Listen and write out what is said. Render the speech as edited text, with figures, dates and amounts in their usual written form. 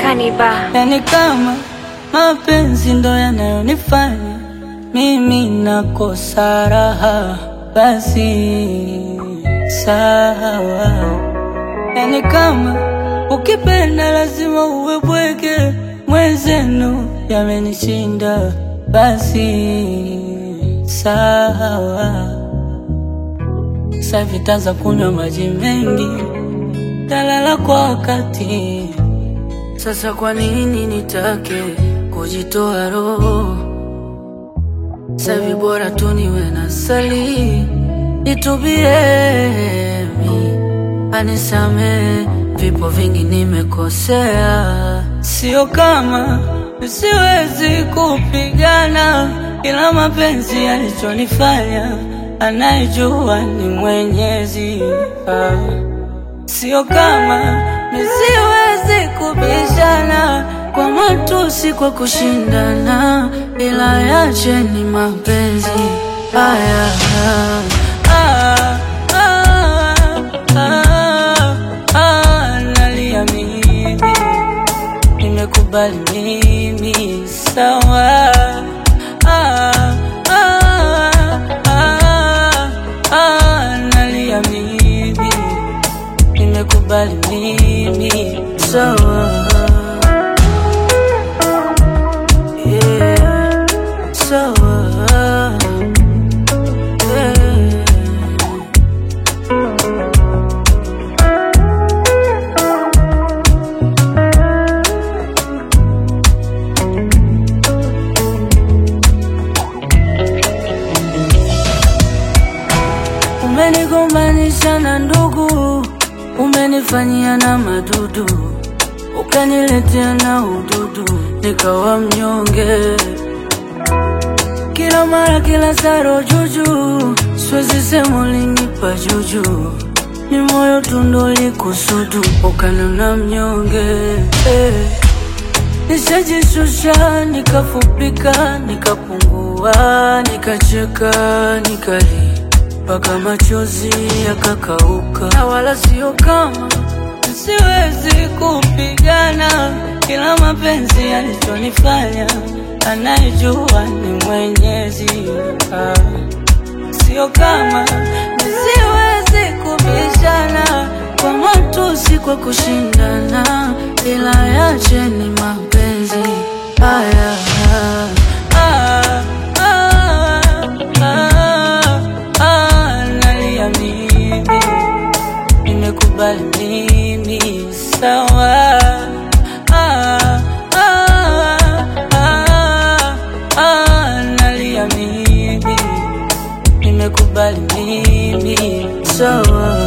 Kaniba. Yani kama mapenzi ndo yanayonifanya mimi nakosa raha, basi sawa. Yani kama ukipenda lazima uwe bwege, mwenzenu yamenishinda, basi sawa. Safi taza kunywa maji mengi, talala kwa wakati. Sasa kwa nini nitake kujitoa roho? Safi bora tu niwe na sali, nitubie mi anisame, vipo vingi nimekosea. Sio kama siwezi kupigana, ila mapenzi yalichonifanya anayejua ni Mwenyezi. Sio kama siwezi kubishana kwa matusi, kwa kushindana, ila yache ni mapenzi haya. Nalia mimi, nimekubali mimi, sawa. Nalia mimi, nimekubali mimi, sawa. Yeah, sawa. Umenigombanisha na ndugu, umenifanyia na madudu, ukaniletea na ududu, nikawa mnyonge. Kila mara kila saro juju, siwezi sema ulinipa juju, ni moyo tu ndo likusudu, ukanona mnyonge. Nishajishusha, nikafupika, nikapungua, nikacheka, nikali mpaka machozi yakakauka. Na wala sio kama siwezi kupigana, kila mapenzi yalichonifanya anayejua ni Mwenyezi. Sio kama siwezi kubishana kwa matusi, kwa kushindana, ila yache ni mapenzi haya. Nalia mimi, nimekubali mimi, sawa. Nalia mimi, nimekubali mimi, sawa.